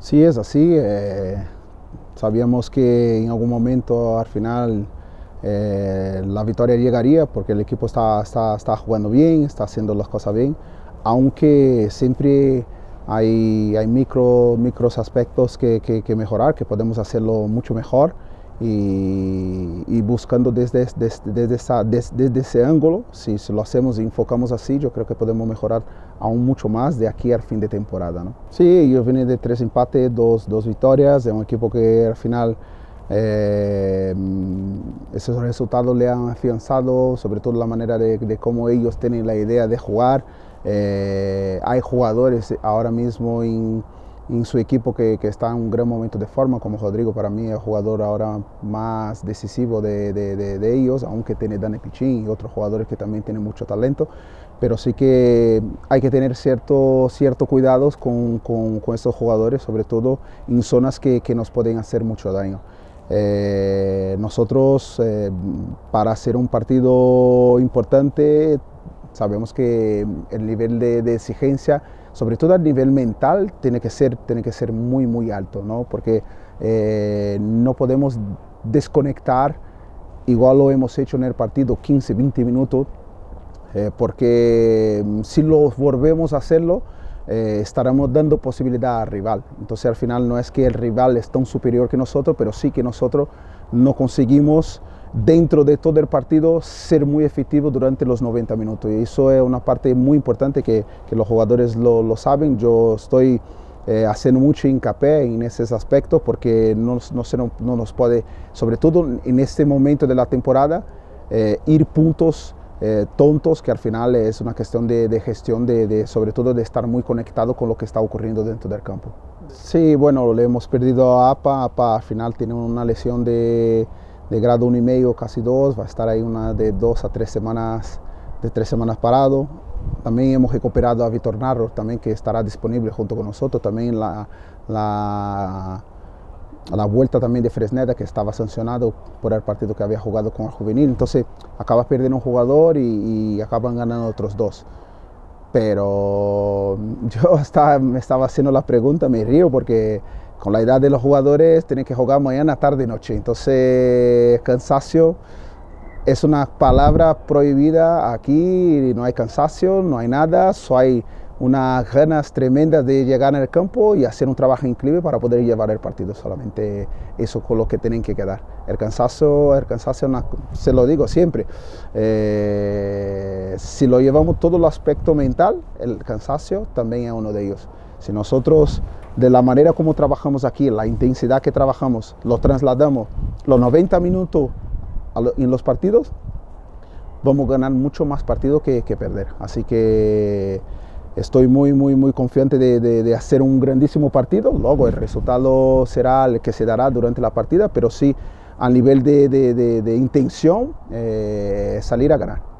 Sí, es así. Sabíamos que en algún momento al final la victoria llegaría porque el equipo está jugando bien, está haciendo las cosas bien, aunque siempre hay micros aspectos que mejorar, que podemos hacerlo mucho mejor y buscando desde ese ángulo, si lo hacemos y enfocamos así, yo creo que podemos mejorar aún mucho más de aquí al fin de temporada, ¿no? Sí, yo vine de 3 empates, dos victorias, de un equipo que al final esos resultados le han afianzado, sobre todo la manera de cómo ellos tienen la idea de jugar. Hay jugadores ahora mismo en su equipo que está en un gran momento de forma, como Rodrigo. Para mí es el jugador ahora más decisivo de ellos, aunque tiene Dani Pichín y otros jugadores que también tienen mucho talento, pero sí que hay que tener cierto cuidados con estos jugadores, sobre todo en zonas que nos pueden hacer mucho daño. Nosotros, para hacer un partido importante, sabemos que el nivel de exigencia, sobre todo a nivel mental, tiene que ser muy alto, ¿no? Porque no podemos desconectar, igual lo hemos hecho en el partido, 15, 20 minutos, porque si lo volvemos a hacerlo, estaremos dando posibilidad al rival. Entonces al final no es que el rival es tan superior que nosotros, pero sí que nosotros no conseguimos dentro de todo el partido ser muy efectivos durante los 90 minutos. Y eso es una parte muy importante que los jugadores lo saben. Yo estoy haciendo mucho hincapié en esos aspectos porque no nos puede, sobre todo en este momento de la temporada, ir puntos tontos, que al final es una cuestión de gestión, sobre todo de estar muy conectado con lo que está ocurriendo dentro del campo. Sí, bueno, le hemos perdido a APA al final tiene una lesión de grado 1,5, casi 2, va a estar ahí una de 2 a 3 semanas, de 3 semanas parado. También hemos recuperado a Vitor Narro, también, que estará disponible junto con nosotros. También la vuelta también de Fresneda, que estaba sancionado por el partido que había jugado con el juvenil. Entonces acabas perdiendo un jugador y acaban ganando otros 2. Pero yo me estaba haciendo la pregunta, me río porque con la edad de los jugadores tienen que jugar mañana, tarde y noche. Entonces cansancio es una palabra prohibida aquí, no hay cansancio, no hay nada, solo hay unas ganas tremendas de llegar al campo y hacer un trabajo increíble para poder llevar el partido. Solamente eso con lo que tienen que quedar. El cansancio se lo digo siempre, si lo llevamos todo el aspecto mental, el cansancio también es uno de ellos. Si nosotros, de la manera como trabajamos aquí, la intensidad que trabajamos, lo trasladamos los 90 minutos en los partidos, vamos a ganar mucho más partidos que perder. Así que estoy muy confiante de hacer un grandísimo partido. Luego el resultado será el que se dará durante la partida, pero sí a nivel de intención, salir a ganar.